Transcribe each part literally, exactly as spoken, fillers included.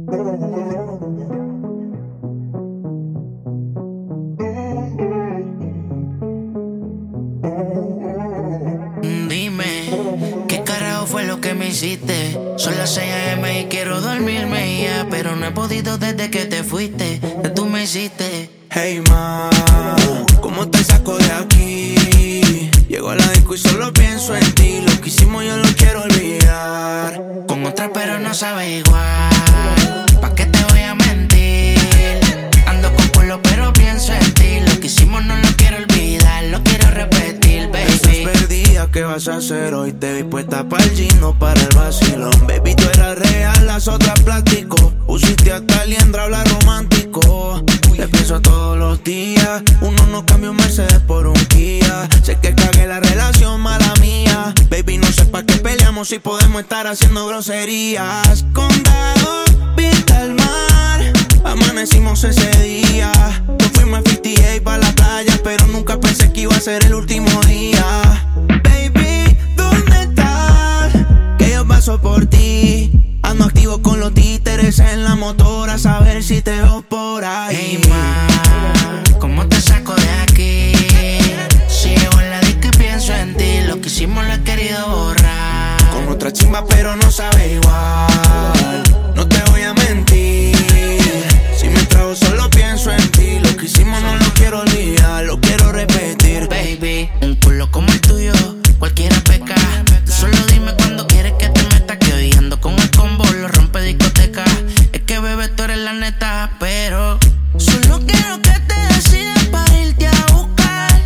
Dime, ¿qué carajo fue lo que me hiciste? Son las seis a eme y quiero dormirme ya, pero no he podido desde que te fuiste. ¿Qué tú me hiciste? Hey ma, ¿cómo te saco de aquí? Llego a la disco y solo pienso en ti. Lo que hicimos yo lo quiero olvidar. Con otra pero no sabe igual. ¿Pa' qué te voy a mentir? Ando con culo pero pienso en ti. Lo que hicimos no lo quiero olvidar, lo quiero repetir, baby. Estás perdida, ¿qué vas a hacer hoy? Te vi puesta pa'l gino, para el vacilón. Baby, tú eras real, las otras plástico. Pusiste hasta liendra, habla romántico. Te pienso todos los días. Uno no cambia un Mercedes por un Kia. Sé que cagué la relación, mala mía. Baby, no sé pa' qué peleamos si podemos estar haciendo groserías. Condado, vista al mar. Amanecimos ese día. Nos fuimos a cincuenta y ocho pa' la playa, pero nunca pensé que iba a ser el último día. Baby, ¿dónde estás? Que yo paso por ti. Ando activo con los títeres en la motora, a saber si te veo por ahí. Hey ma, ¿cómo te saco de aquí? Si llego en la disco y pienso en ti. Lo que hicimos lo he querido borrar. Con otra chimba pero no sabe igual. No te voy a mentir. Si me trago solo pienso en ti. Lo que hicimos no lo quiero olvidar, lo quiero repetir. Baby, un culo como el tuyo cualquiera peca. Tú solo dime cuando quieres que te meta, que hoy ando con el combo, lo rompe discoteca. Es que bebé tú eres la neta, pero solo quiero que te decidas para irte a buscar.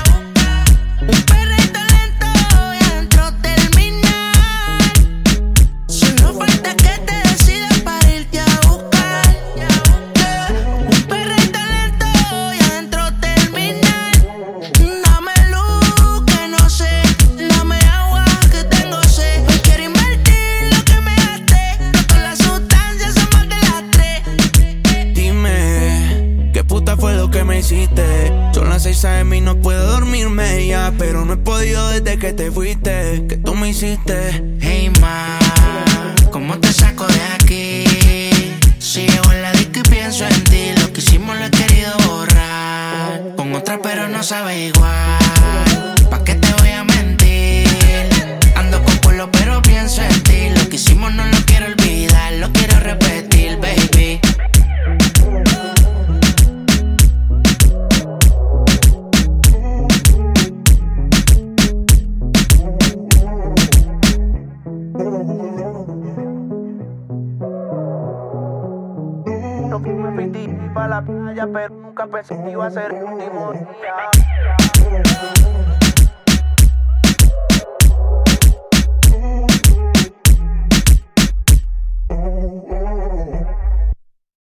Un perrito lento y adentro terminar. Solo falta que te decidas para irte a buscar. Un perrito lento y adentro terminar. Dame luz que no sé, dame agua que tengo sed. Hoy quiero invertir lo que me gasté. No todas las sustancias son más de las tres. Dime, ¿qué puta fue lo que me hiciste? Son las seis a eme y no puedo dormirme ya, pero no he podido desde que te fuiste. ¿Qué tú me hiciste? Hey ma, ¿cómo te saco de aquí? Si llego en la disco y pienso en ti. Lo que hicimos lo he querido borrar. Con otra pero no sabe igual. ¿Pa' qué te voy a mentir? Ando con culo pero pienso en ti. Lo que hicimos no lo quiero olvidar, lo quiero repetir, baby. Nos fuimos a cincuenta y ocho pa' la playa, pero nunca pensé que iba a ser el último día.